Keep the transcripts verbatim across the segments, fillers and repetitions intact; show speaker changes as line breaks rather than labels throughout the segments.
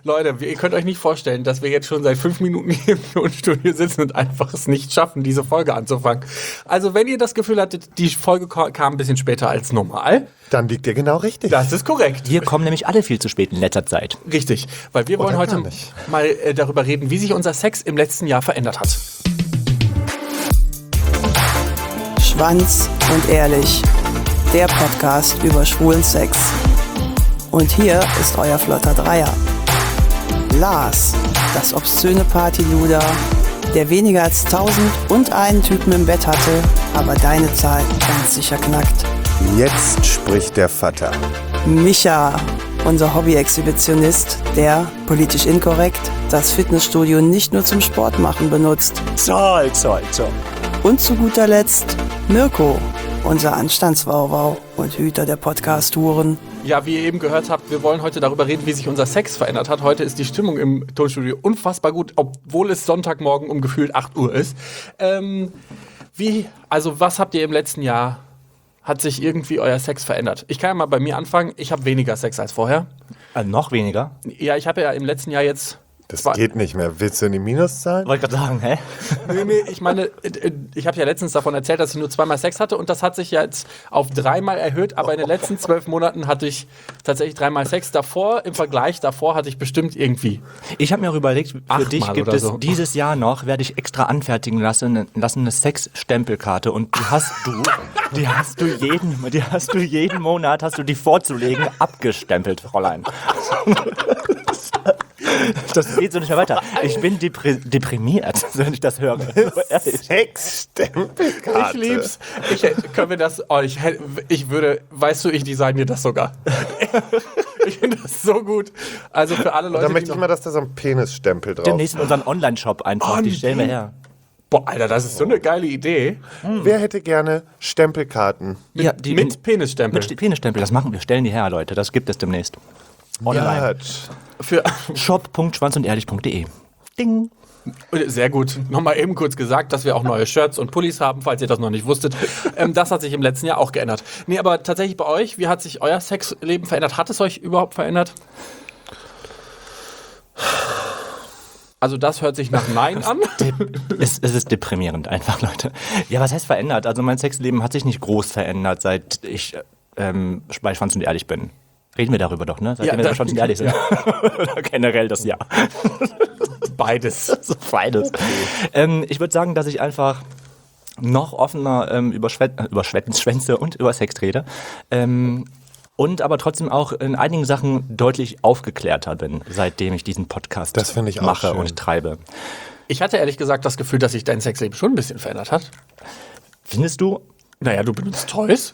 Leute, ihr könnt euch nicht vorstellen, dass wir jetzt schon seit fünf Minuten hier im Tonstudio sitzen und einfach es nicht schaffen, diese Folge anzufangen. Also wenn ihr das Gefühl hattet, die Folge kam ein bisschen später als normal,
dann liegt ihr genau richtig.
Das ist korrekt.
Wir kommen nämlich alle viel zu spät in letzter Zeit.
Richtig, weil wir wollen
Oder
heute
gar nicht.
mal äh, darüber reden, wie sich unser Sex im letzten Jahr verändert hat.
Schwanz und ehrlich, der Podcast über schwulen Sex. Und hier ist euer flotter Dreier. Lars, das obszöne Partyluder, der weniger als tausend und einen Typen im Bett hatte, aber deine Zahl ganz sicher knackt.
Jetzt spricht der Vater.
Micha, unser Hobby-Exhibitionist, der, politisch inkorrekt, das Fitnessstudio nicht nur zum Sport machen benutzt.
Zoll, zoll, zoll.
Und zu guter Letzt Mirko, unser Anstandswauwau und Hüter der Podcast-Touren.
Ja, wie ihr eben gehört habt, wir wollen heute darüber reden, wie sich unser Sex verändert hat. Heute ist die Stimmung im Tonstudio unfassbar gut, obwohl es Sonntagmorgen um gefühlt acht Uhr ist. Ähm, wie, also was habt ihr im letzten Jahr, hat sich irgendwie euer Sex verändert? Ich kann ja mal bei mir anfangen, ich habe weniger Sex als vorher.
Also noch weniger?
Ja, ich habe ja im letzten Jahr jetzt...
Das
Zwei-
geht nicht mehr. Willst du in die Minuszahlen?
Wollte gerade sagen, hä?
Nee, nee, ich meine, ich habe ja letztens davon erzählt, dass ich nur zweimal Sex hatte und das hat sich ja jetzt auf dreimal erhöht, aber in den letzten zwölf Monaten hatte ich tatsächlich dreimal Sex. Davor, im Vergleich davor hatte ich bestimmt irgendwie.
Ich habe mir auch überlegt, für
Achtmal
dich gibt
oder
es
so.
dieses Jahr noch, werde ich extra anfertigen lassen, lassen eine Sex-Stempelkarte und die hast du, die hast du jeden, die hast du jeden Monat, hast du die vorzulegen, abgestempelt, Fräulein. Das geht so nicht mehr weiter. Ich bin depri- deprimiert, wenn ich das höre.
Sechs Stempelkarte.
Ich lieb's. Ich, hätte- können wir das, oh, ich, hätte- ich würde, weißt du, ich design dir das sogar. Ich finde das so gut. Also für alle Leute,
Dann möchte
die
ich
noch,
mal, dass da so ein Penisstempel drauf
Demnächst in unseren Online-Shop einfach,
Oh,
die stellen wir
nee.
her.
boah, Alter, das ist so eine geile Idee.
Wer hätte gerne Stempelkarten?
Ja, die,
Mit Penisstempel.
Mit Penisstempel, das machen wir, stellen die her, Leute, das gibt es demnächst. Online.
Merch.
Für,
shop punkt schwanz und ehrlich punkt de. Ding.
Sehr gut. Nochmal eben kurz gesagt, dass wir auch neue Shirts und Pullis haben, falls ihr das noch nicht wusstet. Ähm, das hat sich im letzten Jahr auch geändert. Nee, aber tatsächlich bei euch, wie hat sich euer Sexleben verändert? Hat es euch überhaupt verändert? Also das hört sich nach Nein an.
Es, es ist deprimierend einfach, Leute. Ja, was heißt verändert? Also mein Sexleben hat sich nicht groß verändert, seit ich ähm, bei Schwanz und ehrlich bin. Reden wir darüber doch, ne? Seitdem
Ja,
wir
da-
bei Schwanz und ehrlich sind. Oder generell das Jahr.
Beides.
So beides. Ähm, ich würde sagen, dass ich einfach noch offener ähm, über, Schwä äh, über Schwä- Schwänze und über Sex rede. Ähm, und aber trotzdem auch in einigen Sachen deutlich aufgeklärter bin, seitdem ich diesen Podcast
Das finde ich auch
mache
schön.
und treibe.
Ich hatte ehrlich gesagt das Gefühl, dass sich dein Sexleben schon ein bisschen verändert hat.
Findest du?
Naja, du benutzt Toys.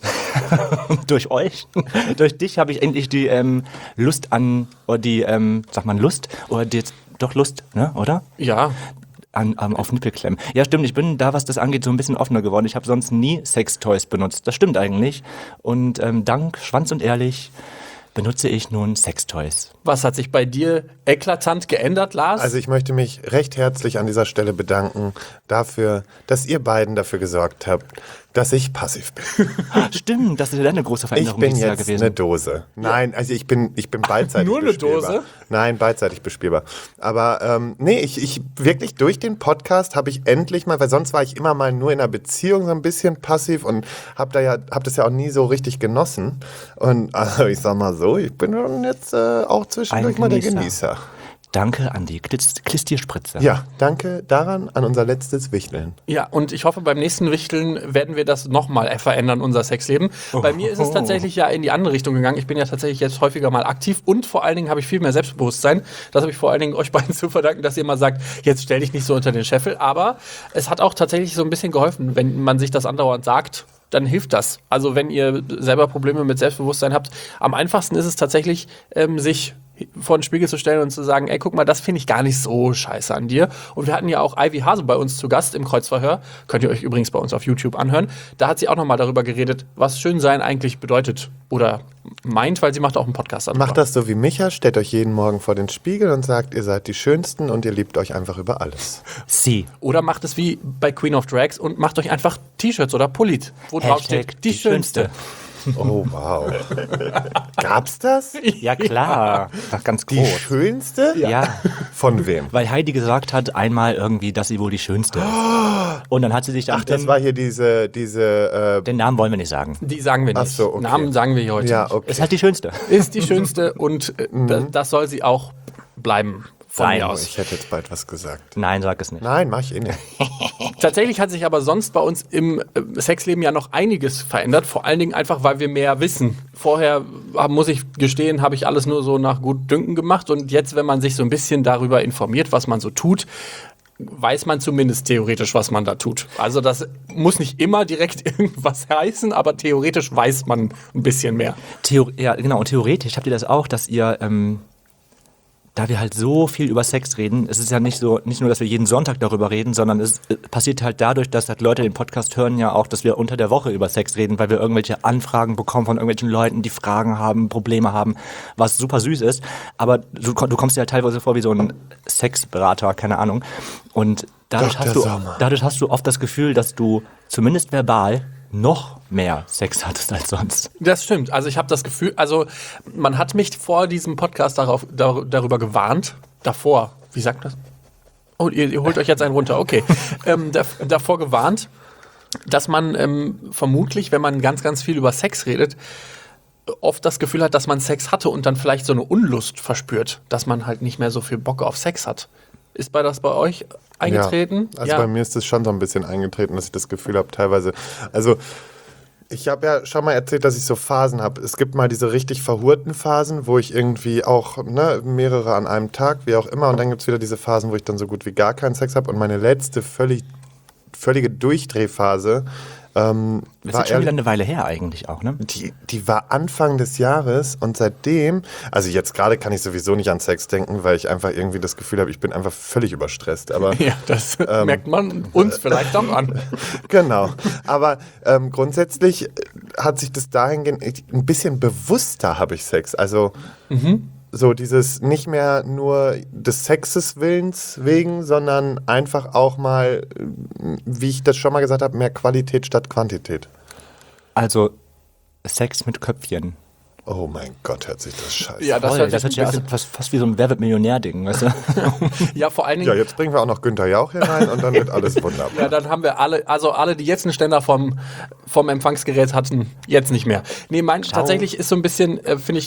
Durch euch, durch dich habe ich endlich die ähm, Lust an, oder die, ähm, sagt man Lust, oder die, doch Lust, ne, oder?
Ja.
An, ähm, auf Nippelklemmen. Ja, stimmt, ich bin da, was das angeht, so ein bisschen offener geworden. Ich habe sonst nie Sextoys benutzt. Das stimmt eigentlich. Und ähm, dank Schwanz und Ehrlich benutze ich nun Sextoys.
Was hat sich bei dir eklatant geändert, Lars?
Also ich möchte mich recht herzlich an dieser Stelle bedanken dafür, dass ihr beiden dafür gesorgt habt, dass ich passiv bin.
Stimmt, das ist eine große
Ich
Veränderung
bin
dieses Jahr
jetzt
gewesen.
eine Dose. Nein, also ich bin, ich bin beidseitig
Nur eine
bespielbar.
Dose?
Nein, beidseitig bespielbar. Aber ähm, nee, ich, ich wirklich durch den Podcast habe ich endlich mal, weil sonst war ich immer mal nur in einer Beziehung so ein bisschen passiv und habe da ja, habe das ja auch nie so richtig genossen. Und also ich sag mal so, ich bin schon jetzt äh, auch zwischendurch
Ein
mal der
Genießer.
Genießer.
Danke an die Klist- Klistierspritze.
Ja, danke daran an unser letztes Wichteln.
Ja, und ich hoffe, beim nächsten Wichteln werden wir das nochmal verändern, unser Sexleben. Bei mir ist es tatsächlich ja in die andere Richtung gegangen. Ich bin ja tatsächlich jetzt häufiger mal aktiv und vor allen Dingen habe ich viel mehr Selbstbewusstsein. Das habe ich vor allen Dingen euch beiden zu verdanken, dass ihr mal sagt, jetzt stell dich nicht so unter den Scheffel. Aber es hat auch tatsächlich so ein bisschen geholfen, wenn man sich das andauernd sagt, dann hilft das. Also wenn ihr selber Probleme mit Selbstbewusstsein habt, am einfachsten ist es tatsächlich, ähm, sich vor den Spiegel zu stellen und zu sagen, ey, guck mal, das finde ich gar nicht so scheiße an dir. Und wir hatten ja auch Ivy Hase bei uns zu Gast im Kreuzverhör. Könnt ihr euch übrigens bei uns auf YouTube anhören. Da hat sie auch nochmal darüber geredet, was Schönsein eigentlich bedeutet oder meint, weil sie macht auch einen Podcast darüber.
Macht das so wie Micha, stellt euch jeden Morgen vor den Spiegel und sagt, ihr seid die Schönsten und ihr liebt euch einfach über alles.
Sie.
Oder macht es wie bei Queen of Drags und macht euch einfach T-Shirts oder Pullit, wo drauf
Hashtag
steht, die, Schönste.
Oh, wow. Gab's das?
Ja, klar. Doch ganz
Die
groß.
schönste?
Ja.
Von wem?
Weil Heidi gesagt hat einmal irgendwie, dass sie wohl die Schönste ist. Und dann hat sie sich dann
Ach, das
den,
war hier diese, diese, äh,
den Namen wollen wir nicht sagen.
Die sagen wir nicht.
Ach so, okay.
Namen sagen wir hier heute
ja,
nicht.
okay.
Ist halt die Schönste.
Ist die schönste und äh, da- das soll sie auch bleiben von
Sein
mir
muss.
aus.
Ich hätte jetzt bald was gesagt.
Nein, sag es nicht.
Nein, mach ich eh nicht.
Tatsächlich hat sich aber sonst bei uns im äh, Sexleben ja noch einiges verändert. Vor allen Dingen einfach, weil wir mehr wissen. Vorher, äh, muss ich gestehen, habe ich alles nur so nach Gutdünken gemacht. Und jetzt, wenn man sich so ein bisschen darüber informiert, was man so tut, weiß man zumindest theoretisch, was man da tut. Also das muss nicht immer direkt irgendwas heißen, aber theoretisch weiß man ein bisschen mehr.
Theor ja, genau. Und theoretisch habt ihr das auch, dass ihr, ähm, da wir halt so viel über Sex reden, es ist ja nicht so, nicht nur, dass wir jeden Sonntag darüber reden, sondern es äh, passiert halt dadurch, dass halt Leute den Podcast hören, ja auch, dass wir unter der Woche über Sex reden, weil wir irgendwelche Anfragen bekommen von irgendwelchen Leuten, die Fragen haben, Probleme haben, was super süß ist. Aber du, du kommst dir halt teilweise vor wie so ein Sexberater, keine Ahnung. Und dadurch
Doktor
hast, du,
Sommer.
dadurch hast du oft das Gefühl, dass du zumindest verbal noch mehr Sex hattest als sonst.
Das stimmt. Also ich habe das Gefühl, also man hat mich vor diesem Podcast darauf, dar, darüber gewarnt. Davor, wie sagt man das? Oh, ihr, ihr holt euch jetzt einen runter, okay. ähm, da, davor gewarnt, dass man ähm, vermutlich, wenn man ganz, ganz viel über Sex redet, oft das Gefühl hat, dass man Sex hatte und dann vielleicht so eine Unlust verspürt, dass man halt nicht mehr so viel Bock auf Sex hat. Ist bei das bei euch eingetreten?
Ja, also bei mir ist es schon so ein bisschen eingetreten, dass ich das Gefühl habe, teilweise, also ich habe ja schon mal erzählt, dass ich so Phasen habe. Es gibt mal diese richtig verhurten Phasen, wo ich irgendwie auch, ne, mehrere an einem Tag, wie auch immer, und dann gibt es wieder diese Phasen, wo ich dann so gut wie gar keinen Sex habe. Und meine letzte völlig, völlige Durchdrehphase ähm,
Das
war
ist schon
ehrlich-
wieder eine Weile her eigentlich auch, ne?
Die, die war Anfang des Jahres und seitdem, also jetzt gerade kann ich sowieso nicht an Sex denken, weil ich einfach irgendwie das Gefühl habe, ich bin einfach völlig überstresst. Aber
Ja, das merkt man uns vielleicht auch an.
genau. Aber ähm, grundsätzlich hat sich das dahingehend, ein bisschen bewusster habe ich Sex. Also so dieses nicht mehr nur des Sexes Willens wegen, sondern einfach auch mal, wie ich das schon mal gesagt habe, mehr Qualität statt Quantität.
Also Sex mit Köpfchen.
Oh mein Gott, hört sich das scheiße
Ja,
an.
das
Voll,
hört
das
sich
hört
ein
sich ja
bisschen,
fast, fast wie so ein Wer wird Millionär-Ding, weißt du?
ja, vor allen Dingen,
Ja, jetzt bringen wir auch noch Günther Jauch hier rein und dann wird alles wunderbar.
ja, dann haben wir alle, also alle, die jetzt einen Ständer vom, vom Empfangsgerät hatten, jetzt nicht mehr. Nee, mein, tatsächlich ist so ein bisschen, äh, finde ich,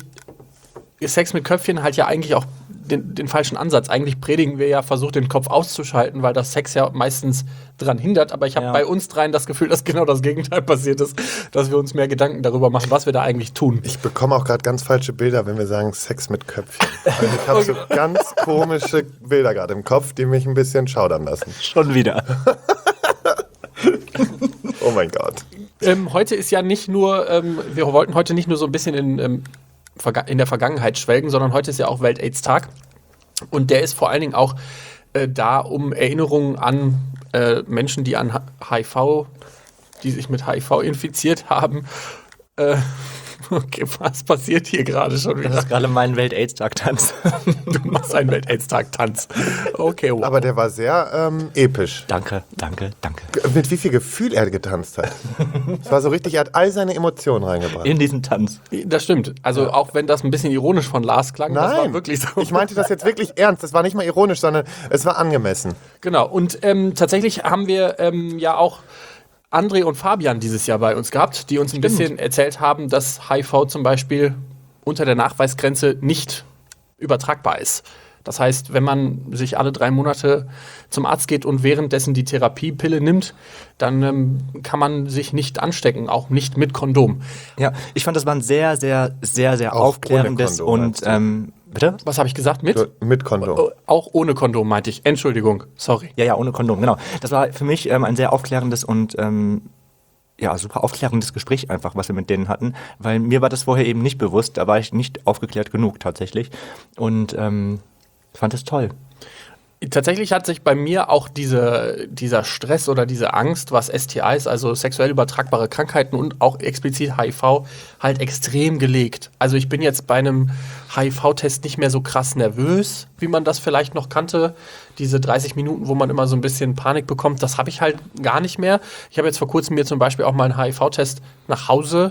Sex mit Köpfchen halt ja eigentlich auch den, den falschen Ansatz. Eigentlich predigen wir ja, versucht den Kopf auszuschalten, weil das Sex ja meistens dran hindert. Aber ich habe
Ja.
bei uns dreien das Gefühl, dass genau das Gegenteil passiert ist, dass wir uns mehr Gedanken darüber machen, was wir da eigentlich tun.
Ich bekomme auch gerade ganz falsche Bilder, wenn wir sagen Sex mit Köpfchen. Also ich habe so ganz komische Bilder gerade im Kopf, die mich ein bisschen schaudern lassen.
Schon wieder.
Oh mein Gott.
Ähm, heute ist ja nicht nur, ähm, wir wollten heute nicht nur so ein bisschen in, ähm, Verga- in der Vergangenheit schwelgen, sondern heute ist ja auch Welt-Aids-Tag. Und der ist vor allen Dingen auch äh, da, um Erinnerungen an äh, Menschen, die an H I V, die sich mit H I V infiziert haben. Äh, okay, was passiert hier gerade schon
Das
wieder?
ist gerade mein Welt-Aids-Tag-Tanz.
Du machst einen Welt-Aids-Tag-Tanz. Okay, wow.
Aber der war sehr ähm, episch.
Danke, danke, danke.
Mit wie viel Gefühl er getanzt hat. Es war so richtig, er hat all seine Emotionen reingebracht.
In diesen Tanz.
Das stimmt. Also auch wenn das ein bisschen ironisch von Lars klang, das war
Nein,
wirklich so.
ich meinte das jetzt wirklich ernst. Das war nicht mal ironisch, sondern es war angemessen.
Genau, und ähm, tatsächlich haben wir ähm, ja auch André und Fabian dieses Jahr bei uns gehabt, die uns ein bisschen erzählt haben, dass H I V zum Beispiel unter der Nachweisgrenze nicht übertragbar ist. Das heißt, wenn man sich alle drei Monate zum Arzt geht und währenddessen die Therapiepille nimmt, dann ähm, kann man sich nicht anstecken, auch nicht mit Kondom.
Ja, ich fand, das war ein sehr, sehr, sehr, sehr
Auch
aufklärendes
ohne Kondom,
und,
meinst du?
ähm, bitte?
Was habe ich gesagt? Mit?
Mit Kondom.
Oh, auch ohne Kondom, meinte ich. Entschuldigung, sorry.
Ja, ja, ohne Kondom, genau. Das war für mich ähm, ein sehr aufklärendes und ähm, ja, super aufklärendes Gespräch einfach, was wir mit denen hatten, weil mir war das vorher eben nicht bewusst, da war ich nicht aufgeklärt genug tatsächlich und ähm, fand es toll.
Tatsächlich hat sich bei mir auch diese, dieser Stress oder diese Angst, was S T Is, also sexuell übertragbare Krankheiten und auch explizit H I V, halt extrem gelegt. Also ich bin jetzt bei einem H I V-Test nicht mehr so krass nervös, wie man das vielleicht noch kannte. Diese dreißig Minuten, wo man immer so ein bisschen Panik bekommt, das habe ich halt gar nicht mehr. Ich habe jetzt vor kurzem mir zum Beispiel auch mal einen H I V-Test nach Hause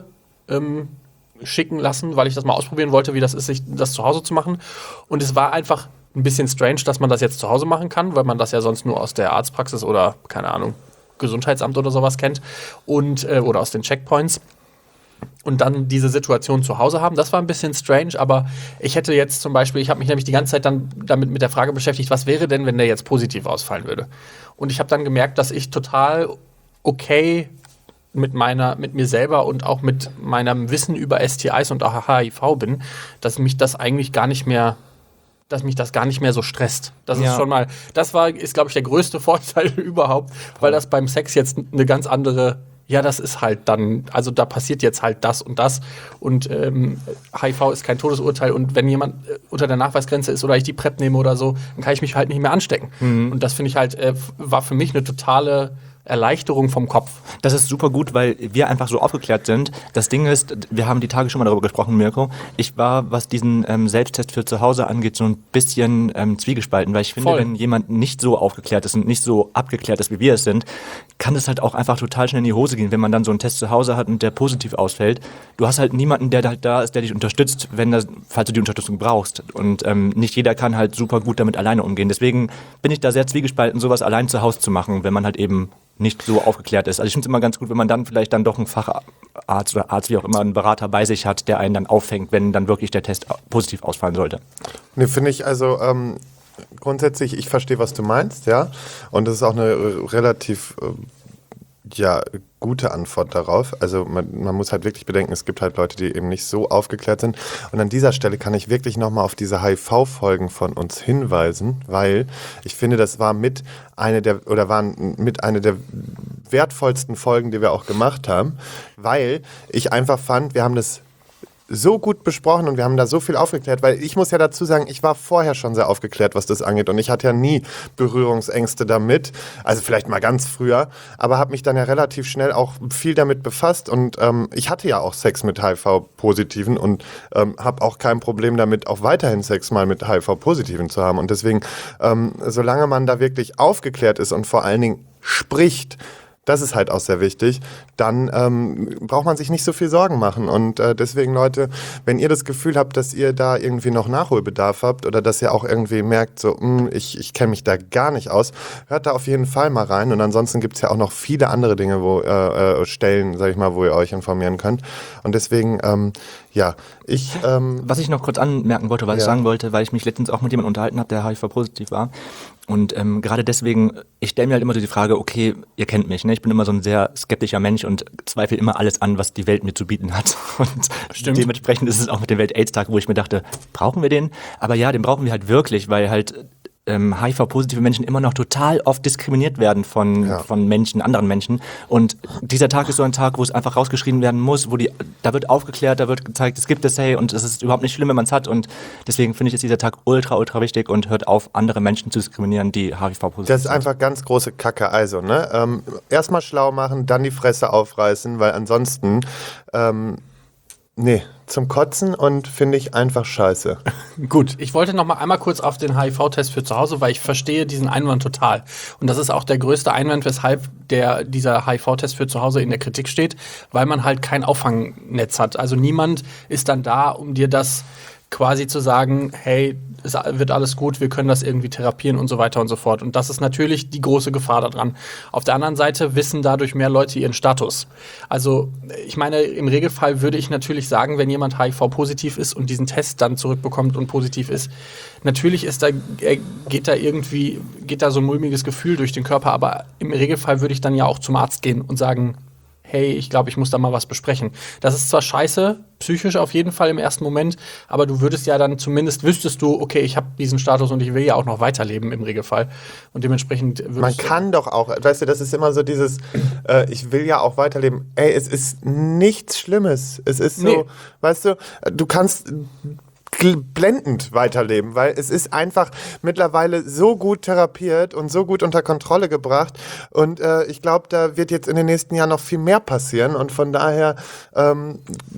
ähm, schicken lassen, weil ich das mal ausprobieren wollte, wie das ist, sich das zu Hause zu machen. Und es war einfach ein bisschen strange, dass man das jetzt zu Hause machen kann, weil man das ja sonst nur aus der Arztpraxis oder, keine Ahnung, Gesundheitsamt oder sowas kennt und, äh, oder aus den Checkpoints. Und dann diese Situation zu Hause haben, das war ein bisschen strange, aber ich hätte jetzt zum Beispiel, ich habe mich nämlich die ganze Zeit dann damit mit der Frage beschäftigt, was wäre denn, wenn der jetzt positiv ausfallen würde? Und ich habe dann gemerkt, dass ich total okay mit meiner, mit mir selber und auch mit meinem Wissen über S T Is und auch H I V bin, dass mich das eigentlich gar nicht mehr, dass mich das gar nicht mehr so stresst. Das
Ja.
ist schon mal, das war, ist glaube ich der größte Vorteil überhaupt, weil das beim Sex jetzt eine ganz andere, ja, das ist halt dann, also da passiert jetzt halt das und das und ähm, H I V ist kein Todesurteil und wenn jemand äh, unter der Nachweisgrenze ist oder ich die PrEP nehme oder so, dann kann ich mich halt nicht mehr anstecken.
Mhm.
Und das finde ich halt, äh, war für mich eine totale Erleichterung vom Kopf.
Das ist super gut, weil wir einfach so aufgeklärt sind. Das Ding ist, wir haben die Tage schon mal darüber gesprochen, Mirko. Ich war, was diesen ähm, Selbsttest für zu Hause angeht, so ein bisschen ähm, zwiegespalten, weil ich finde,
Voll.
wenn jemand nicht so aufgeklärt ist und nicht so abgeklärt ist, wie wir es sind, kann es halt auch einfach total schnell in die Hose gehen, wenn man dann so einen Test zu Hause hat und der positiv ausfällt. Du hast halt niemanden, der halt da ist, der dich unterstützt, wenn das, falls du die Unterstützung brauchst. Und ähm, nicht jeder kann halt super gut damit alleine umgehen. Deswegen bin ich da sehr zwiegespalten, sowas allein zu Hause zu machen, wenn man halt eben nicht so aufgeklärt ist. Also ich finde es immer ganz gut, wenn man dann vielleicht dann doch einen Facharzt oder Arzt, wie auch immer, einen Berater bei sich hat, der einen dann auffängt, wenn dann wirklich der Test positiv ausfallen sollte.
Ne, finde ich also ähm, grundsätzlich, ich verstehe, was du meinst, ja. Und das ist auch eine äh, relativ äh, ja, gute Antwort darauf. Also man, man muss halt wirklich bedenken, es gibt halt Leute, die eben nicht so aufgeklärt sind. Und an dieser Stelle kann ich wirklich nochmal auf diese H I V-Folgen von uns hinweisen, weil ich finde, das war mit eine der oder waren mit eine der wertvollsten Folgen, die wir auch gemacht haben, weil ich einfach fand, wir haben das so gut besprochen und wir haben da so viel aufgeklärt, weil ich muss ja dazu sagen, ich war vorher schon sehr aufgeklärt, was das angeht und ich hatte ja nie Berührungsängste damit, also vielleicht mal ganz früher, aber habe mich dann ja relativ schnell auch viel damit befasst und ähm, ich hatte ja auch Sex mit H I V-Positiven und ähm, habe auch kein Problem damit, auch weiterhin Sex mal mit H I V-Positiven zu haben und deswegen, ähm, solange man da wirklich aufgeklärt ist und vor allen Dingen spricht, das ist halt auch sehr wichtig, dann ähm, braucht man sich nicht so viel Sorgen machen. Und äh, deswegen, Leute, wenn ihr das Gefühl habt, dass ihr da irgendwie noch Nachholbedarf habt oder dass ihr auch irgendwie merkt, so, mh, ich, ich kenne mich da gar nicht aus, hört da auf jeden Fall mal rein. Und ansonsten gibt es ja auch noch viele andere Dinge, wo äh, äh, Stellen, sag ich mal, wo ihr euch informieren könnt. Und deswegen, ähm, ja, ich... Ähm,
Was ich noch kurz anmerken wollte, was
ja.
ich sagen wollte, weil ich mich letztens auch mit jemandem unterhalten habe, der H I V-positiv war. Und ähm, gerade deswegen, ich stelle mir halt immer so die Frage, okay, ihr kennt mich, ne? Ich bin immer so ein sehr skeptischer Mensch und zweifle immer alles an, was die Welt mir zu bieten hat. Und
Stimmt.
dementsprechend ist es auch mit dem Welt-Aids-Tag, wo ich mir dachte, brauchen wir den? Aber ja, den brauchen wir halt wirklich, weil halt ähm, H I V-positive Menschen immer noch total oft diskriminiert werden von,
Ja.
von Menschen, anderen Menschen. Und dieser Tag ist so ein Tag, wo es einfach rausgeschrieben werden muss, wo die, da wird aufgeklärt, da wird gezeigt, es gibt es, hey, und es ist überhaupt nicht schlimm, wenn man es hat. Und deswegen finde ich, ist dieser Tag ultra, ultra wichtig und hört auf, andere Menschen zu diskriminieren, die H I V-positiv
Das ist
sind.
einfach ganz große Kacke. Also, ne? Ähm, erstmal schlau machen, dann die Fresse aufreißen, weil ansonsten, ähm, nee, zum Kotzen und finde ich einfach scheiße.
Gut, ich wollte noch mal einmal kurz auf den H I V-Test für zu Hause, weil ich verstehe diesen Einwand total. Und das ist auch der größte Einwand, weshalb der, dieser H I V-Test für zu Hause in der Kritik steht, weil man halt kein Auffangnetz hat. Also niemand ist dann da, um dir das quasi zu sagen, hey, es wird alles gut, wir können das irgendwie therapieren und so weiter und so fort. Und das ist natürlich die große Gefahr daran. Auf der anderen Seite wissen dadurch mehr Leute ihren Status. Also ich meine, im Regelfall würde ich natürlich sagen, wenn jemand H I V-positiv ist und diesen Test dann zurückbekommt und positiv ist, natürlich ist da, geht da irgendwie, geht da so ein mulmiges Gefühl durch den Körper, aber im Regelfall würde ich dann ja auch zum Arzt gehen und sagen, hey, ich glaube, ich muss da mal was besprechen. Das ist zwar scheiße, psychisch auf jeden Fall im ersten Moment, aber du würdest ja dann zumindest, wüsstest du, okay, ich habe diesen Status und ich will ja auch noch weiterleben im Regelfall. Und dementsprechend würdest
Man kann doch auch, weißt du, das ist immer so dieses, äh, ich will ja auch weiterleben. Ey, es ist nichts Schlimmes. Es ist so,
Nee.
weißt du, du kannst gl- blendend weiterleben, weil es ist einfach mittlerweile so gut therapiert und so gut unter Kontrolle gebracht und äh, ich glaube, da wird jetzt in den nächsten Jahren noch viel mehr passieren und von daher ähm,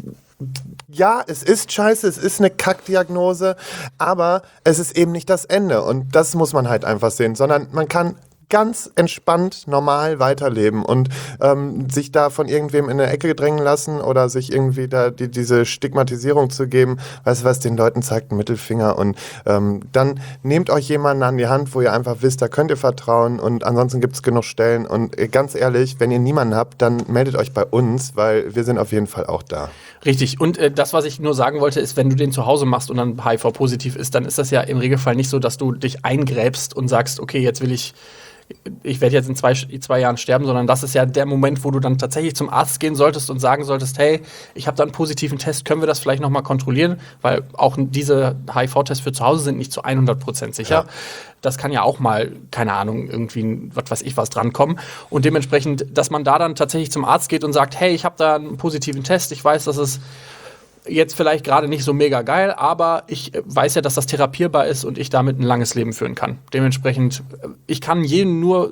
ja, es ist scheiße, es ist eine Kackdiagnose, aber es ist eben nicht das Ende und das muss man halt einfach sehen, sondern man kann ganz entspannt normal weiterleben und ähm, sich da von irgendwem in eine Ecke drängen lassen oder sich irgendwie da die, diese Stigmatisierung zu geben, weißt du was, den Leuten zeigt einen Mittelfinger und ähm, dann nehmt euch jemanden an die Hand, wo ihr einfach wisst, da könnt ihr vertrauen und ansonsten gibt es genug Stellen und äh, ganz ehrlich, wenn ihr niemanden habt, dann meldet euch bei uns, weil wir sind auf jeden Fall auch da.
Richtig. Und äh, das, was ich nur sagen wollte, ist, wenn du den zu Hause machst und dann H I V-positiv ist, dann ist das ja im Regelfall nicht so, dass du dich eingräbst und sagst, okay, jetzt will ich ich werde jetzt in zwei, zwei Jahren sterben, sondern das ist ja der Moment, wo du dann tatsächlich zum Arzt gehen solltest und sagen solltest, hey, ich habe da einen positiven Test, können wir das vielleicht nochmal kontrollieren? Weil auch diese H I V-Tests für zu Hause sind nicht zu hundert Prozent sicher. Ja. Das kann ja auch mal, keine Ahnung, irgendwie, was weiß ich, was drankommen. Und dementsprechend, dass man da dann tatsächlich zum Arzt geht und sagt, hey, ich habe da einen positiven Test, ich weiß, dass es jetzt vielleicht gerade nicht so mega geil, aber ich weiß ja, dass das therapierbar ist und ich damit ein langes Leben führen kann. Dementsprechend, ich kann jeden nur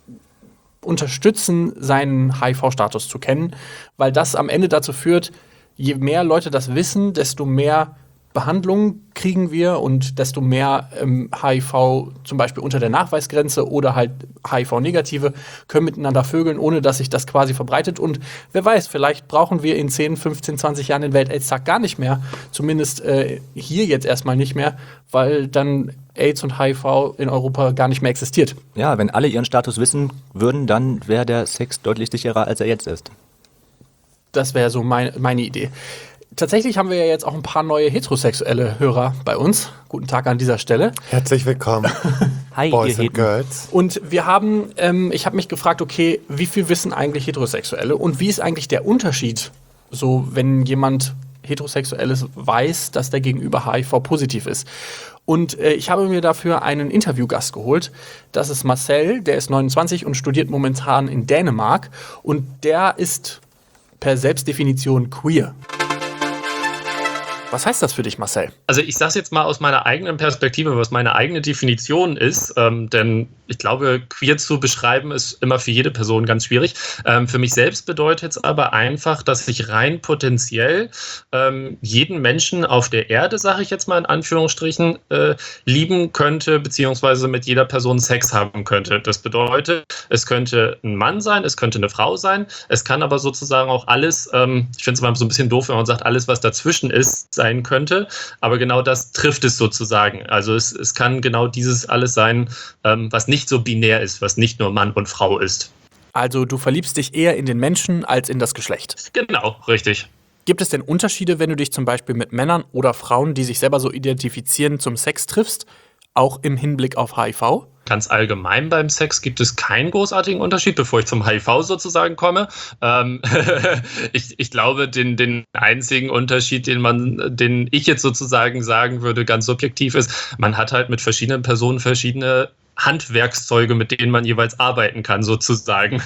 unterstützen, seinen H I V-Status zu kennen, weil das am Ende dazu führt, je mehr Leute das wissen, desto mehr Behandlung kriegen wir und desto mehr ähm, H I V zum Beispiel unter der Nachweisgrenze oder halt H I V-Negative können miteinander vögeln, ohne dass sich das quasi verbreitet. Und wer weiß, vielleicht brauchen wir in zehn, fünfzehn, zwanzig Jahren den Welt-AIDS-Tag gar nicht mehr. Zumindest äh, hier jetzt erstmal nicht mehr, weil dann AIDS und H I V in Europa gar nicht mehr existiert.
Ja, wenn alle ihren Status wissen würden, dann wäre der Sex deutlich sicherer, als er jetzt ist.
Das wäre so mein, meine Idee. Tatsächlich haben wir ja jetzt auch ein paar neue heterosexuelle Hörer bei uns. Guten Tag an dieser Stelle.
Herzlich willkommen,
Hi,
Boys
ihr
and Girls.
Und wir haben, ähm, ich habe mich gefragt, okay, wie viel wissen eigentlich Heterosexuelle und wie ist eigentlich der Unterschied, so wenn jemand Heterosexuelles weiß, dass der Gegenüber H I V positiv ist. Und äh, ich habe mir dafür einen Interviewgast geholt. Das ist Marcel, der ist neunundzwanzig und studiert momentan in Dänemark. Und der ist per Selbstdefinition queer. Was heißt das für dich, Marcel?
Also ich sage es jetzt mal aus meiner eigenen Perspektive, was meine eigene Definition ist, ähm, denn ich glaube, queer zu beschreiben ist immer für jede Person ganz schwierig. Ähm, für mich selbst bedeutet es aber einfach, dass ich rein potenziell ähm, jeden Menschen auf der Erde, sage ich jetzt mal in Anführungsstrichen, äh, lieben könnte, beziehungsweise mit jeder Person Sex haben könnte. Das bedeutet, es könnte ein Mann sein, es könnte eine Frau sein, es kann aber sozusagen auch alles, ähm, ich finde es immer so ein bisschen doof, wenn man sagt, alles, was dazwischen ist, sein könnte, aber genau das trifft es sozusagen. Also es, es kann genau dieses alles sein, ähm, was nicht so binär ist, was nicht nur Mann und Frau ist.
Also du verliebst dich eher in den Menschen als in das Geschlecht.
Genau, richtig.
Gibt es denn Unterschiede, wenn du dich zum Beispiel mit Männern oder Frauen, die sich selber so identifizieren, zum Sex triffst, auch im Hinblick auf H I V?
Ganz allgemein beim Sex gibt es keinen großartigen Unterschied, bevor ich zum H I V sozusagen komme. Ähm, ich, ich glaube, den, den einzigen Unterschied, den man, den ich jetzt sozusagen sagen würde, ganz subjektiv ist, man hat halt mit verschiedenen Personen verschiedene Handwerkszeuge, mit denen man jeweils arbeiten kann, sozusagen.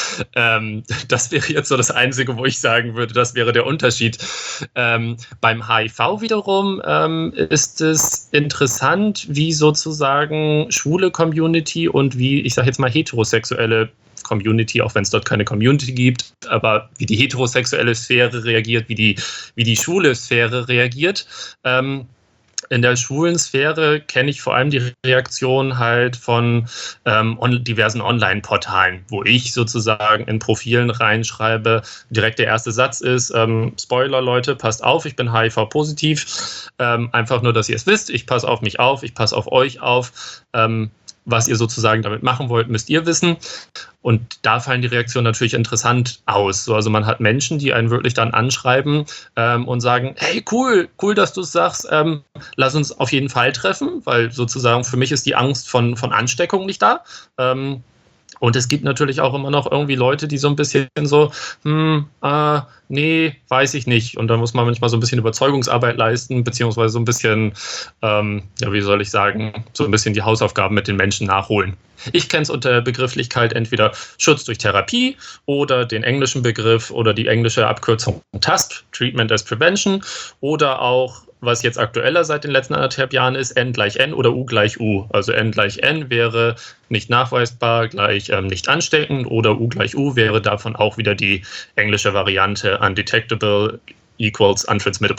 Ähm, das wäre jetzt so das Einzige, wo ich sagen würde, das wäre der Unterschied. Ähm, beim H I V wiederum ähm, ist es interessant, wie sozusagen schwule Community und wie, ich sage jetzt mal, heterosexuelle Community, auch wenn es dort keine Community gibt, aber wie die heterosexuelle Sphäre reagiert, wie die, wie die schwule Sphäre reagiert. Ähm, In der schwulen Sphäre kenne ich vor allem die Reaktion halt von ähm, on, diversen Online-Portalen, wo ich sozusagen in Profilen reinschreibe, direkt der erste Satz ist, ähm, Spoiler Leute, passt auf, ich bin H I V-positiv, ähm, einfach nur, dass ihr es wisst, ich passe auf mich auf, ich passe auf euch auf, ähm, was ihr sozusagen damit machen wollt, müsst ihr wissen. Und da fallen die Reaktionen natürlich interessant aus. So, also man hat Menschen, die einen wirklich dann anschreiben ähm, und sagen, hey, cool, cool, dass du es sagst, ähm, lass uns auf jeden Fall treffen, weil sozusagen für mich ist die Angst von, von Ansteckung nicht da. Ähm, Und es gibt natürlich auch immer noch irgendwie Leute, die so ein bisschen so, hm, äh, nee, weiß ich nicht. Und da muss man manchmal so ein bisschen Überzeugungsarbeit leisten, beziehungsweise so ein bisschen, ähm, ja, wie soll ich sagen, so ein bisschen die Hausaufgaben mit den Menschen nachholen. Ich kenne es unter der Begrifflichkeit entweder Schutz durch Therapie oder den englischen Begriff oder die englische Abkürzung T A S P, Treatment as Prevention, oder auch, was jetzt aktueller seit den letzten anderthalb Jahren ist, N gleich N oder U gleich U. Also N gleich N wäre nicht nachweisbar gleich ähm, nicht ansteckend oder U gleich U wäre davon auch wieder die englische Variante undetectable equals untransmittable.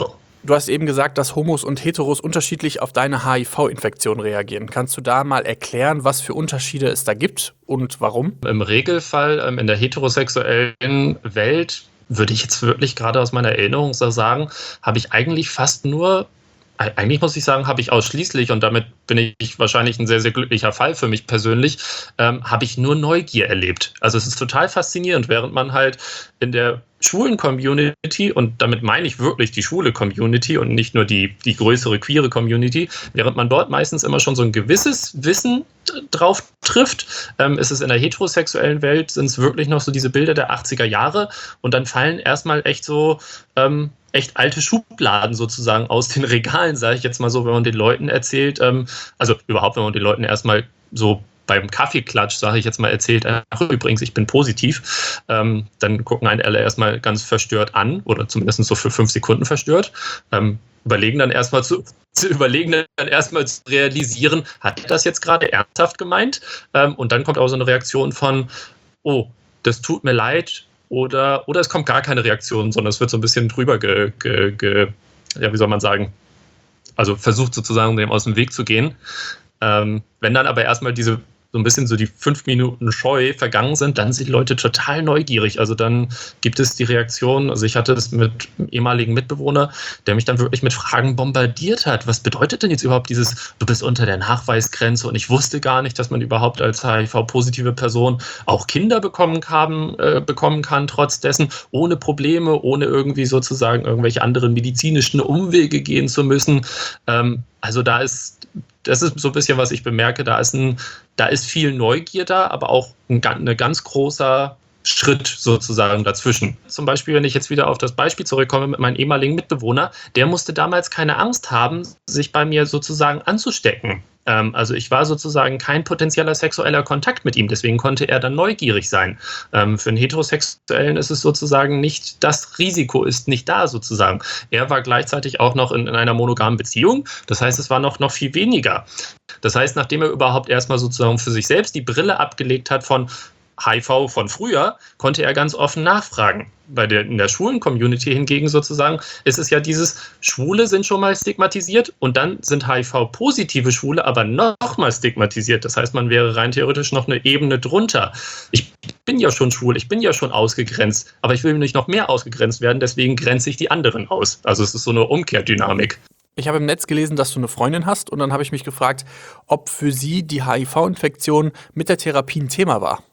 Du hast eben gesagt, dass Homos und Heteros unterschiedlich auf deine H I V-Infektion reagieren. Kannst du da mal erklären, was für Unterschiede es da gibt und warum?
Im Regelfall ähm, in der heterosexuellen Welt, würde ich jetzt wirklich gerade aus meiner Erinnerung so sagen, habe ich eigentlich fast nur, eigentlich muss ich sagen, habe ich ausschließlich, und damit bin ich wahrscheinlich ein sehr, sehr glücklicher Fall für mich persönlich, ähm, habe ich nur Neugier erlebt. Also es ist total faszinierend, während man halt in der schwulen Community, und damit meine ich wirklich die schwule Community und nicht nur die, die größere queere Community, während man dort meistens immer schon so ein gewisses Wissen drauf trifft, ähm, ist es in der heterosexuellen Welt, sind es wirklich noch so diese Bilder der achtziger Jahre, und dann fallen erstmal echt so ähm, echt alte Schubladen sozusagen aus den Regalen, sage ich jetzt mal so, wenn man den Leuten erzählt, ähm, also überhaupt, wenn man den Leuten erstmal so beim Kaffeeklatsch, sage ich jetzt mal, erzählt, ach übrigens, ich bin positiv, ähm, dann gucken einen alle erstmal ganz verstört an, oder zumindest so für fünf Sekunden verstört, ähm, überlegen dann erstmal zu, zu überlegen dann erstmal zu realisieren, hat er das jetzt gerade ernsthaft gemeint? Ähm, und dann kommt auch so eine Reaktion von, oh, das tut mir leid, oder, oder es kommt gar keine Reaktion, sondern es wird so ein bisschen drüber ge, ge, ge ja, wie soll man sagen, also versucht sozusagen dem aus dem Weg zu gehen. Ähm, wenn dann aber erstmal diese so ein bisschen so die fünf Minuten Scheu vergangen sind, dann sind die Leute total neugierig. Also dann gibt es die Reaktion, also ich hatte das mit einem ehemaligen Mitbewohner, der mich dann wirklich mit Fragen bombardiert hat. Was bedeutet denn jetzt überhaupt dieses, du bist unter der Nachweisgrenze, und ich wusste gar nicht, dass man überhaupt als H I V-positive Person auch Kinder bekommen kann, äh, bekommen kann, trotz dessen, ohne Probleme, ohne irgendwie sozusagen irgendwelche anderen medizinischen Umwege gehen zu müssen. Ähm, also da ist Das ist so ein bisschen, was ich bemerke, da ist, ein, da ist viel Neugier da, aber auch ein, ein ganz großer Schritt sozusagen dazwischen. Zum Beispiel, wenn ich jetzt wieder auf das Beispiel zurückkomme mit meinem ehemaligen Mitbewohner, der musste damals keine Angst haben, sich bei mir sozusagen anzustecken. Ähm, also ich war sozusagen kein potenzieller sexueller Kontakt mit ihm, deswegen konnte er dann neugierig sein. Ähm, für einen Heterosexuellen ist es sozusagen nicht, das Risiko ist nicht da sozusagen. Er war gleichzeitig auch noch in, in einer monogamen Beziehung, das heißt, es war noch, noch viel weniger. Das heißt, nachdem er überhaupt erstmal sozusagen für sich selbst die Brille abgelegt hat von H I V von früher, konnte er ganz offen nachfragen. Bei der, in der schwulen Community hingegen sozusagen ist es ja dieses, Schwule sind schon mal stigmatisiert, und dann sind H I V-positive Schwule aber noch mal stigmatisiert. Das heißt, man wäre rein theoretisch noch eine Ebene drunter. Ich bin ja schon schwul, ich bin ja schon ausgegrenzt, aber ich will nicht noch mehr ausgegrenzt werden, deswegen grenze ich die anderen aus. Also es ist so eine Umkehrdynamik.
Ich habe im Netz gelesen, dass du eine Freundin hast, und dann habe ich mich gefragt, ob für sie die H I V-Infektion mit der Therapie ein Thema war.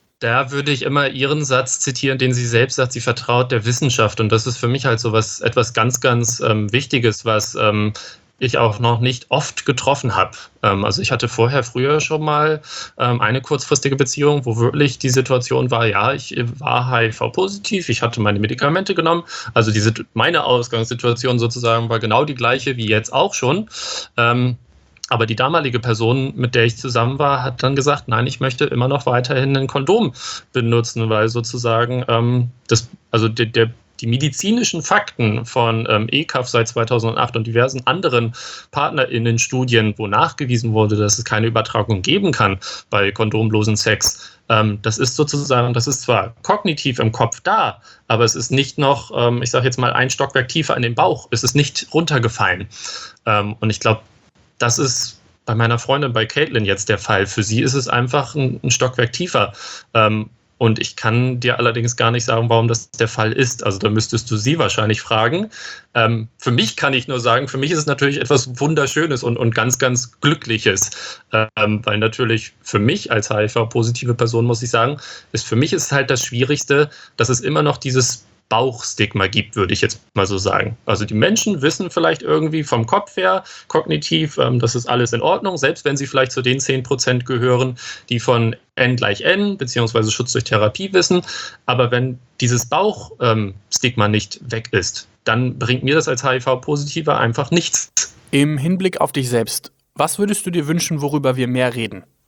Da würde ich immer ihren Satz zitieren, den sie selbst sagt, sie vertraut der Wissenschaft. Und das ist für mich halt so was, etwas ganz, ganz ähm, Wichtiges, was ähm, ich auch noch nicht oft getroffen habe. Ähm, also ich hatte vorher früher schon mal ähm, eine kurzfristige Beziehung, wo wirklich die Situation war, ja, ich war H I V-positiv, ich hatte meine Medikamente genommen. Also diese, meine Ausgangssituation sozusagen war genau die gleiche wie jetzt auch schon. Ähm, Aber die damalige Person, mit der ich zusammen war, hat dann gesagt, nein, ich möchte immer noch weiterhin ein Kondom benutzen, weil sozusagen ähm, das, also der, der, die medizinischen Fakten von ähm, E K A F seit zweitausendacht und diversen anderen PartnerInnen-Studien, wo nachgewiesen wurde, dass es keine Übertragung geben kann bei kondomlosen Sex, ähm, das ist sozusagen, das ist zwar kognitiv im Kopf da, aber es ist nicht noch, ähm, ich sage jetzt mal, ein Stockwerk tiefer in den Bauch, es ist nicht runtergefallen. Ähm, und ich glaube, das ist bei meiner Freundin, bei Caitlin jetzt der Fall. Für sie ist es einfach ein, ein Stockwerk tiefer. Ähm, und ich kann dir allerdings gar nicht sagen, warum das der Fall ist. Also da müsstest du sie wahrscheinlich fragen. Ähm, für mich kann ich nur sagen, für mich ist es natürlich etwas Wunderschönes und, und ganz, ganz Glückliches. Ähm, weil natürlich für mich als H I V-positive Person, muss ich sagen, ist für mich ist halt das Schwierigste, dass es immer noch dieses Bauchstigma gibt, würde ich jetzt mal so sagen. Also die Menschen wissen vielleicht irgendwie vom Kopf her, kognitiv, ähm, das ist alles in Ordnung, selbst wenn sie vielleicht zu den zehn Prozent gehören, die von N gleich N, beziehungsweise Schutz durch Therapie wissen. Aber wenn dieses Bauchstigma ähm, nicht weg ist, dann bringt mir das als H I V-Positiver einfach nichts.
Im Hinblick auf dich selbst, was würdest du dir wünschen, worüber wir mehr reden?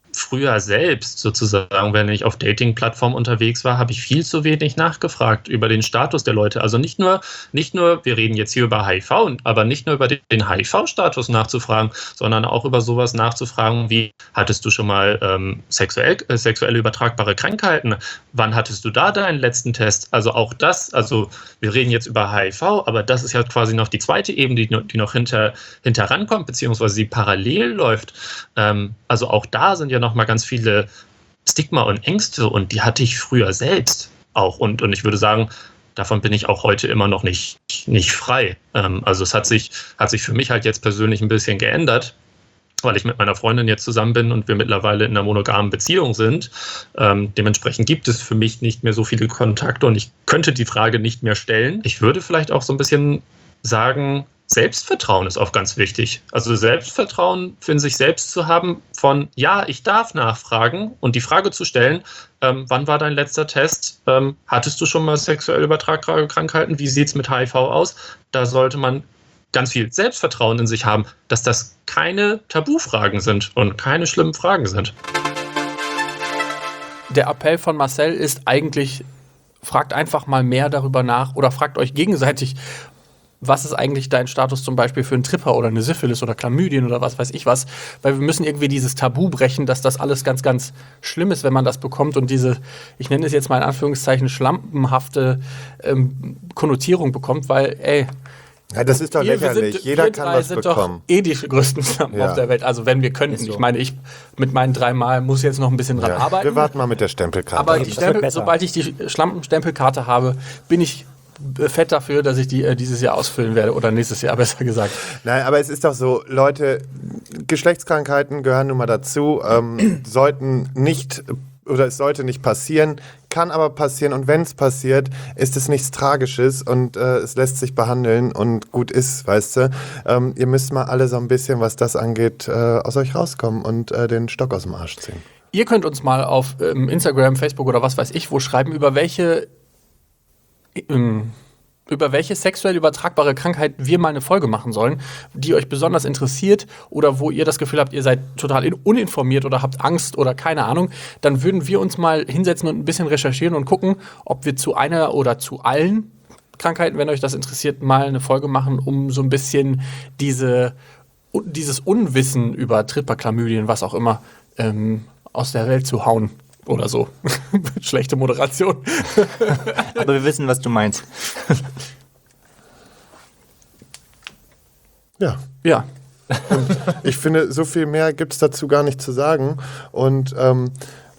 früher selbst sozusagen, wenn ich auf Dating-Plattformen unterwegs war, habe ich viel zu wenig nachgefragt über den Status der Leute. Also nicht nur, nicht nur, wir reden jetzt hier über H I V, aber nicht nur über den H I V-Status nachzufragen, sondern auch über sowas nachzufragen wie, hattest du schon mal ähm, sexuell, äh, sexuell übertragbare Krankheiten? Wann hattest du da deinen letzten Test? Also auch das, also wir reden jetzt über H I V, aber das ist ja quasi noch die zweite Ebene, die, die noch hinter, hinter rankommt, beziehungsweise die parallel läuft. Ähm, also auch da sind ja noch mal ganz viele Stigma und Ängste und die hatte ich früher selbst auch und, und ich würde sagen, davon bin ich auch heute immer noch nicht, nicht frei. Ähm, also es hat sich, hat sich für mich halt jetzt persönlich ein bisschen geändert, weil ich mit meiner Freundin jetzt zusammen bin und wir mittlerweile in einer monogamen Beziehung sind. Ähm, dementsprechend gibt es für mich nicht mehr so viele Kontakte und ich könnte die Frage nicht mehr stellen. Ich würde vielleicht auch so ein bisschen sagen, Selbstvertrauen ist auch ganz wichtig. Also Selbstvertrauen für sich selbst zu haben von, ja, ich darf nachfragen und die Frage zu stellen, ähm, wann war dein letzter Test? Ähm, hattest du schon mal sexuell übertragbare Krankheiten? Wie sieht es mit H I V aus? Da sollte man ganz viel Selbstvertrauen in sich haben, dass das keine Tabufragen sind und keine schlimmen Fragen sind.
Der Appell von Marcel ist eigentlich, fragt einfach mal mehr darüber nach oder fragt euch gegenseitig, was ist eigentlich dein Status zum Beispiel für einen Tripper oder eine Syphilis oder Chlamydien oder was weiß ich was. Weil wir müssen irgendwie dieses Tabu brechen, dass das alles ganz, ganz schlimm ist, wenn man das bekommt und diese, ich nenne es jetzt mal in Anführungszeichen, schlampenhafte ähm, Konnotierung bekommt, weil, ey,
ja, das ist doch
wir
lächerlich.
Sind,
Jeder
wir
kann
drei
was
sind
bekommen.
Doch eh die größten Schlampen
Ja.
auf der Welt. Also wenn wir könnten.
Ist so.
Ich meine, ich mit meinen drei Mal muss jetzt noch ein bisschen dran
Ja.
arbeiten.
Wir warten mal mit der Stempelkarte.
Aber
ab.
die Stempel, sobald ich die Schlampenstempelkarte habe, bin ich fett dafür, dass ich die äh, dieses Jahr ausfüllen werde oder nächstes Jahr, besser gesagt.
Nein, aber es ist doch so, Leute, Geschlechtskrankheiten gehören nun mal dazu, ähm, sollten nicht oder es sollte nicht passieren, kann aber passieren und wenn es passiert, ist es nichts Tragisches und äh, es lässt sich behandeln und gut ist, weißt du. Ähm, ihr müsst mal alle so ein bisschen, was das angeht, äh, aus euch rauskommen und äh, den Stock aus dem Arsch ziehen.
Ihr könnt uns mal auf ähm, Instagram, Facebook oder was weiß ich wo schreiben, über welche ähm, über welche sexuell übertragbare Krankheit wir mal eine Folge machen sollen, die euch besonders interessiert oder wo ihr das Gefühl habt, ihr seid total in- uninformiert oder habt Angst oder keine Ahnung, dann würden wir uns mal hinsetzen und ein bisschen recherchieren und gucken, ob wir zu einer oder zu allen Krankheiten, wenn euch das interessiert, mal eine Folge machen, um so ein bisschen diese, dieses Unwissen über Tripper, Chlamydien, was auch immer, ähm, aus der Welt zu hauen. Oder so. Schlechte Moderation.
Aber wir wissen, was du meinst.
Ja.
Ja.
Ich finde, so viel mehr gibt es dazu gar nicht zu sagen. Und ähm,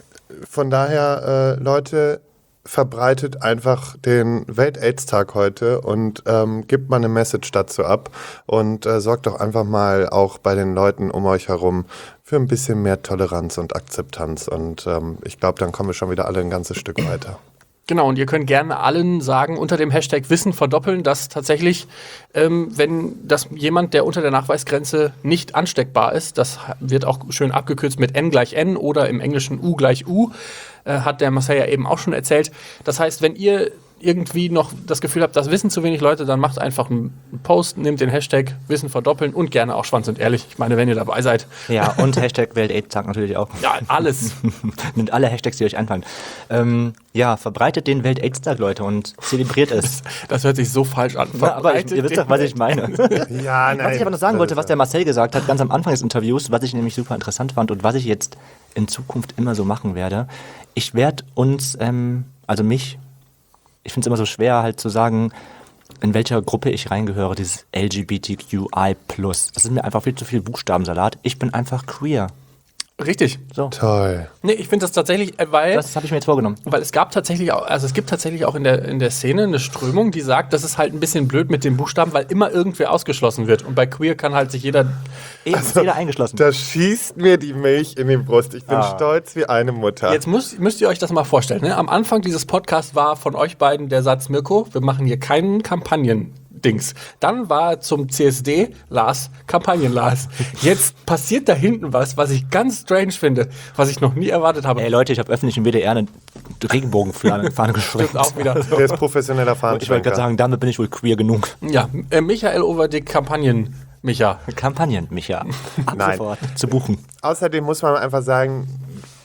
von daher, äh, Leute, verbreitet einfach den Welt-Aids-Tag heute und ähm, gebt mal eine Message dazu ab und äh, sorgt doch einfach mal auch bei den Leuten um euch herum für ein bisschen mehr Toleranz und Akzeptanz. Und ähm, ich glaube, dann kommen wir schon wieder alle ein ganzes Stück weiter.
Genau, und ihr könnt gerne allen sagen, unter dem Hashtag Wissen verdoppeln, dass tatsächlich, ähm, wenn das jemand, der unter der Nachweisgrenze nicht ansteckbar ist, das wird auch schön abgekürzt mit N gleich N oder im Englischen U gleich U, äh, hat der Marcel ja eben auch schon erzählt. Das heißt, wenn ihr irgendwie noch das Gefühl habt, das wissen zu wenig Leute, dann macht einfach einen Post, nehmt den Hashtag Wissen verdoppeln und gerne auch Schwanz und ehrlich. Ich meine, wenn ihr dabei seid.
Ja, und Hashtag Welt-Aids-Tag natürlich auch.
Ja, alles.
Nimmt alle Hashtags, die euch einfallen. Ähm, ja, verbreitet den Welt-Aids-Tag, Leute, und zelebriert es.
Das hört sich so falsch an.
Ja, aber ich, ihr wisst doch, was ich meine.
Ja, nein.
Was ich aber noch sagen wollte, was der Marcel gesagt hat, ganz am Anfang des Interviews, was ich nämlich super interessant fand und was ich jetzt in Zukunft immer so machen werde. Ich werde uns, ähm, also mich, ich finde es immer so schwer halt zu sagen, in welcher Gruppe ich reingehöre, dieses L G B T Q I plus. Das ist mir einfach viel zu viel Buchstabensalat. Ich bin einfach queer.
Richtig.
So.
Toll.
Nee, ich finde das tatsächlich, äh, weil...
Das habe ich mir jetzt vorgenommen.
Weil es gab tatsächlich auch, also es gibt tatsächlich auch in der, in der Szene eine Strömung, die sagt, das ist halt ein bisschen blöd mit den Buchstaben, weil immer irgendwer ausgeschlossen wird. Und bei Queer kann halt sich jeder.
Eben, ist jeder eingeschlossen.
Da schießt mir die Milch in die Brust. Ich bin
Ah.
stolz wie eine Mutter.
Jetzt müsst, müsst ihr euch das mal vorstellen. Ne? Am Anfang dieses Podcasts war von euch beiden der Satz: Mirko, wir machen hier keinen Kampagnen-Dings. Dann war zum C S D Lars Kampagnen-Lars. Jetzt passiert da hinten was, was ich ganz strange finde, was ich noch nie erwartet habe.
Ey Leute, ich habe öffentlich im W D R eine Regenbogenfahne geschwenkt.
Stimmt auch wieder.
Der ist professioneller
Ich wollte gerade
Fahnenschwenker.
sagen, damit bin ich wohl queer genug.
Ja, äh, Michael Overdick Kampagnen. Micha.
Kampagnen, Micha. Ab
Nein.
sofort zu buchen.
Außerdem muss man einfach sagen,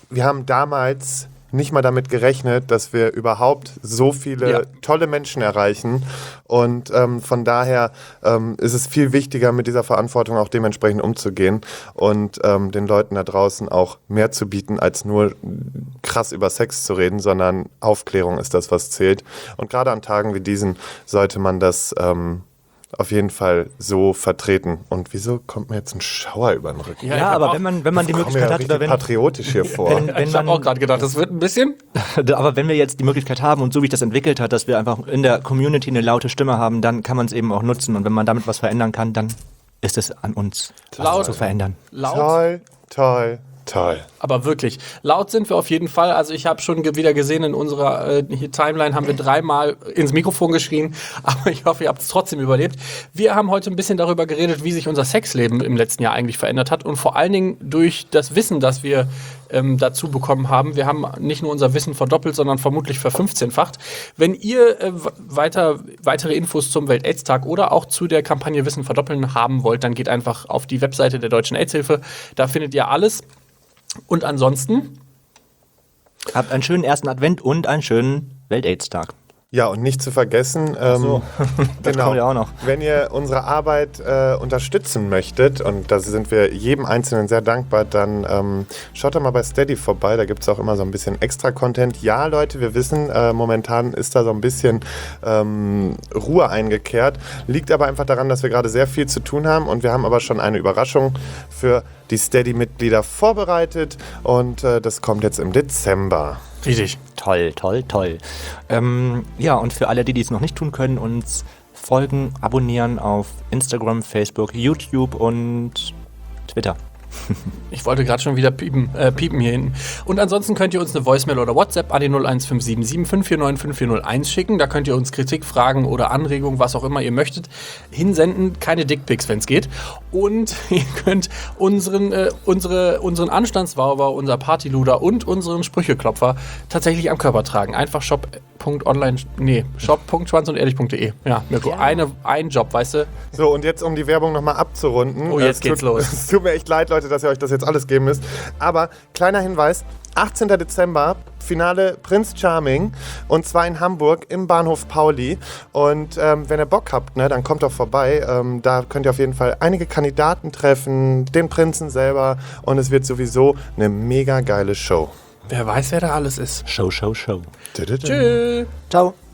wir haben damals nicht mal damit gerechnet, dass wir überhaupt so viele
Ja.
tolle Menschen erreichen. Und ähm, von daher ähm, ist es viel wichtiger, mit dieser Verantwortung auch dementsprechend umzugehen und ähm, den Leuten da draußen auch mehr zu bieten, als nur krass über Sex zu reden, sondern Aufklärung ist das, was zählt. Und gerade an Tagen wie diesen sollte man das ähm, auf jeden Fall so vertreten. Und wieso kommt mir jetzt ein Schauer über den Rücken?
Ja,
ich hab
aber
auch-
wenn man, wenn man die
Ich komme mir
Möglichkeit
ja
hat,
richtig
oder wenn,
patriotisch hier vor.
wenn, wenn
Ich habe
man,
auch gerade gedacht, das wird ein bisschen.
aber wenn wir jetzt die Möglichkeit haben und so wie ich das entwickelt hat, dass wir einfach in der Community eine laute Stimme haben, dann kann man es eben auch nutzen. Und wenn man damit was verändern kann, dann ist es an uns, was
Laut.
zu verändern.
Laut.
Toll, toll, toll.
Aber wirklich, laut sind wir auf jeden Fall. Also ich habe schon ge- wieder gesehen, in unserer äh, hier Timeline haben wir dreimal ins Mikrofon geschrien, aber ich hoffe, ihr habt es trotzdem überlebt. Wir haben heute ein bisschen darüber geredet, wie sich unser Sexleben im letzten Jahr eigentlich verändert hat und vor allen Dingen durch das Wissen, das wir ähm, dazu bekommen haben. Wir haben nicht nur unser Wissen verdoppelt, sondern vermutlich verfünfzehnfacht. Wenn ihr äh, weiter, weitere Infos zum Welt-AIDS-Tag oder auch zu der Kampagne Wissen verdoppeln haben wollt, dann geht einfach auf die Webseite der Deutschen AIDS-Hilfe. Da findet ihr alles. Und ansonsten,
Habt einen schönen ersten Advent und einen schönen Welt-AIDS-Tag.
Ja, und nicht zu vergessen, ähm,
so. Das
genau,
kommt ja auch noch.
wenn ihr unsere Arbeit äh, unterstützen möchtet, und da sind wir jedem Einzelnen sehr dankbar, dann ähm, schaut doch mal bei Steady vorbei, da gibt es auch immer so ein bisschen Extra-Content. Ja, Leute, wir wissen, äh, momentan ist da so ein bisschen ähm, Ruhe eingekehrt, liegt aber einfach daran, dass wir gerade sehr viel zu tun haben und wir haben aber schon eine Überraschung für die Steady-Mitglieder vorbereitet und äh, das kommt jetzt im Dezember.
richtig.
Toll, toll, toll. Ähm, ja, und für alle, die dies noch nicht tun können, uns folgen, abonnieren auf Instagram, Facebook, YouTube und Twitter.
Ich wollte gerade schon wieder piepen, äh, piepen hier hinten. Und ansonsten könnt ihr uns eine Voicemail oder WhatsApp an die null eins fünf sieben sieben fünf vier neun fünf vier null eins schicken. Da könnt ihr uns Kritik, Fragen oder Anregungen, was auch immer ihr möchtet, hinsenden. Keine Dickpics, wenn es geht. Und ihr könnt unseren, äh, unsere, unseren Anstandswauber, unser Partyluder und unseren Sprücheklopfer tatsächlich am Körper tragen. Einfach shop.online, nee, shop.schwanz und ehrlich punkt de. Ja, Mirko,
Ja.
eine, ein Job, weißt du?
So, und jetzt, um die Werbung nochmal abzurunden.
Oh, jetzt
Es
geht's
tut,
los.
Es tut mir echt leid, Leute, dass ihr euch das jetzt alles geben müsst. Aber kleiner Hinweis, achtzehnten Dezember, Finale Prince Charming und zwar in Hamburg im Bahnhof Pauli. Und ähm, wenn ihr Bock habt, ne, dann kommt doch vorbei. Ähm, da könnt ihr auf jeden Fall einige Kandidaten treffen, den Prinzen selber und es wird sowieso eine mega geile Show.
Wer weiß, wer da alles ist.
Show, Show, Show.
Tschüss.
Tschüss.
Ciao.